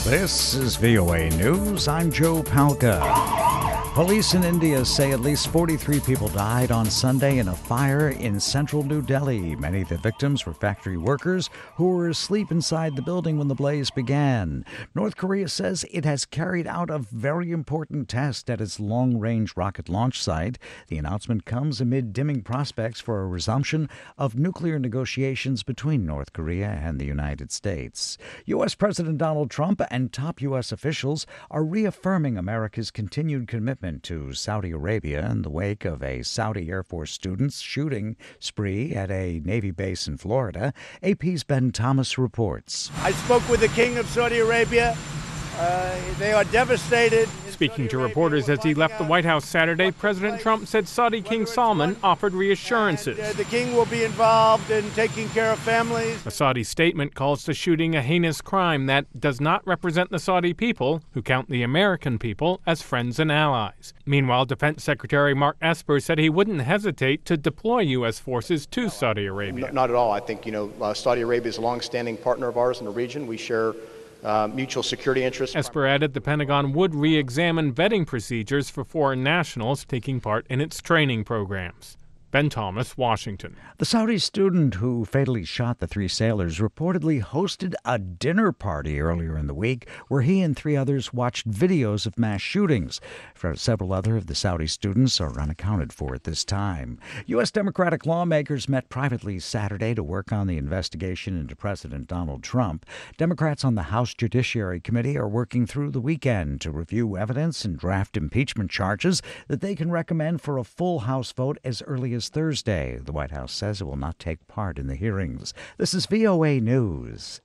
This is VOA News. I'm Joe Palca. Police in India say at least 43 people died on Sunday in a fire in central New Delhi. Many of the victims were factory workers who were asleep inside the building when the blaze began. North Korea says it has carried out a very important test at its long-range rocket launch site. The announcement comes amid dimming prospects for a resumption of nuclear negotiations between North Korea and the United States. U.S. President Donald Trump and top U.S. officials are reaffirming America's continued commitment to Saudi Arabia in the wake of a Saudi Air Force student's shooting spree at a Navy base in Florida. AP's Ben Thomas reports. I spoke with the King of Saudi Arabia. They are devastated. Speaking to reporters as he left the White House Saturday, President Trump said Saudi King Salman offered reassurances. The king will be involved in taking care of families. A Saudi statement calls the shooting a heinous crime that does not represent the Saudi people, who count the American people as friends and allies. Meanwhile, Defense Secretary Mark Esper said he wouldn't hesitate to deploy U.S. forces to Saudi Arabia. Not at all. I think, Saudi Arabia is a long-standing partner of ours in the region. We share mutual security interests. Esper added the Pentagon would re-examine vetting procedures for foreign nationals taking part in its training programs. Ben Thomas, Washington. The Saudi student who fatally shot the three sailors reportedly hosted a dinner party earlier in the week where he and three others watched videos of mass shootings. Several other of the Saudi students are unaccounted for at this time. U.S. Democratic lawmakers met privately Saturday to work on the investigation into President Donald Trump. Democrats on the House Judiciary Committee are working through the weekend to review evidence and draft impeachment charges that they can recommend for a full House vote as early as Thursday. The White House says it will not take part in the hearings. This is VOA News.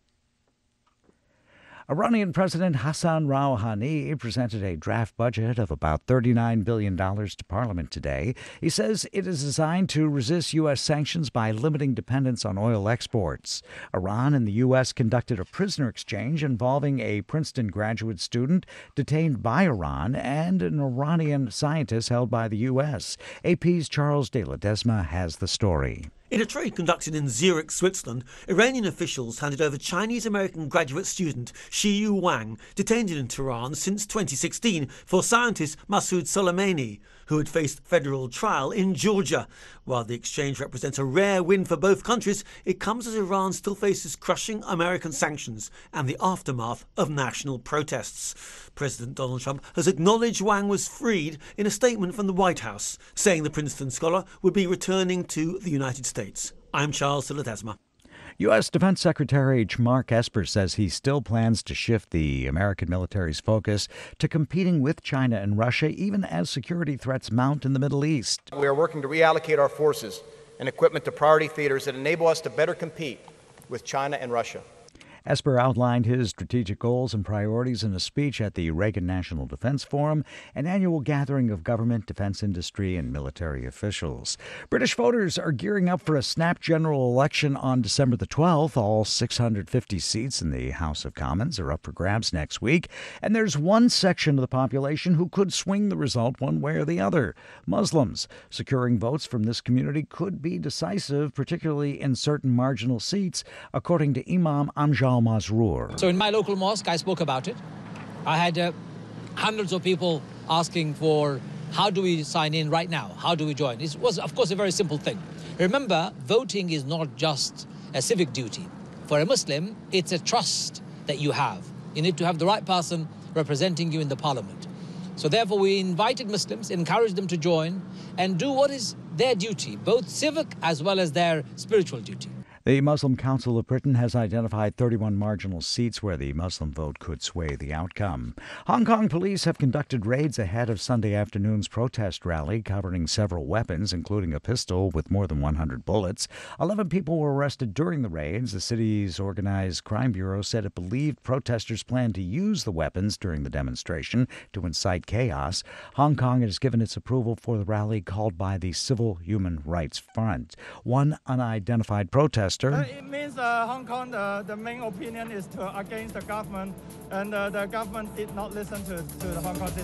Iranian President Hassan Rouhani presented a draft budget of about $39 billion to Parliament today. He says it is designed to resist U.S. sanctions by limiting dependence on oil exports. Iran and the U.S. conducted a prisoner exchange involving a Princeton graduate student detained by Iran and an Iranian scientist held by the U.S. AP's Charles de Ledesma has the story. In a trade conducted in Zurich, Switzerland, Iranian officials handed over Chinese-American graduate student Shiyu Wang, detained in Tehran since 2016 for scientist Masoud Soleimani, who had faced federal trial in Georgia. While the exchange represents a rare win for both countries, it comes as Iran still faces crushing American sanctions and the aftermath of national protests. President Donald Trump has acknowledged Wang was freed in a statement from the White House, saying the Princeton scholar would be returning to the United States. I'm Charles de Ledesma. U.S. Defense Secretary Mark Esper says he still plans to shift the American military's focus to competing with China and Russia, even as security threats mount in the Middle East. We are working to reallocate our forces and equipment to priority theaters that enable us to better compete with China and Russia. Esper outlined his strategic goals and priorities in a speech at the Reagan National Defense Forum, an annual gathering of government, defense industry, and military officials. British voters are gearing up for a snap general election on December the 12th. All 650 seats in the House of Commons are up for grabs next week, and there's one section of the population who could swing the result one way or the other: Muslims. Securing votes from this community could be decisive, particularly in certain marginal seats, according to Imam Amjad Masroor. So in my local mosque, I spoke about it. I had hundreds of people asking for how do we sign in right now? How do we join? It was, of course, a very simple thing. Remember, voting is not just a civic duty. For a Muslim, it's a trust that you have. You need to have the right person representing you in the parliament. So therefore, we invited Muslims, encouraged them to join and do what is their duty, both civic as well as their spiritual duty. The Muslim Council of Britain has identified 31 marginal seats where the Muslim vote could sway the outcome. Hong Kong police have conducted raids ahead of Sunday afternoon's protest rally, covering several weapons, including a pistol with more than 100 bullets. 11 people were arrested during the raids. The city's organized crime bureau said it believed protesters planned to use the weapons during the demonstration to incite chaos. Hong Kong has given its approval for the rally called by the Civil Human Rights Front. One unidentified protester. It means Hong Kong, the main opinion is against the government, and the government did not listen to the Hong Kong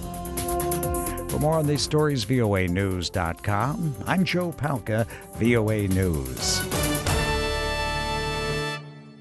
citizens. For more on these stories, voanews.com. I'm Joe Palca, VOA News.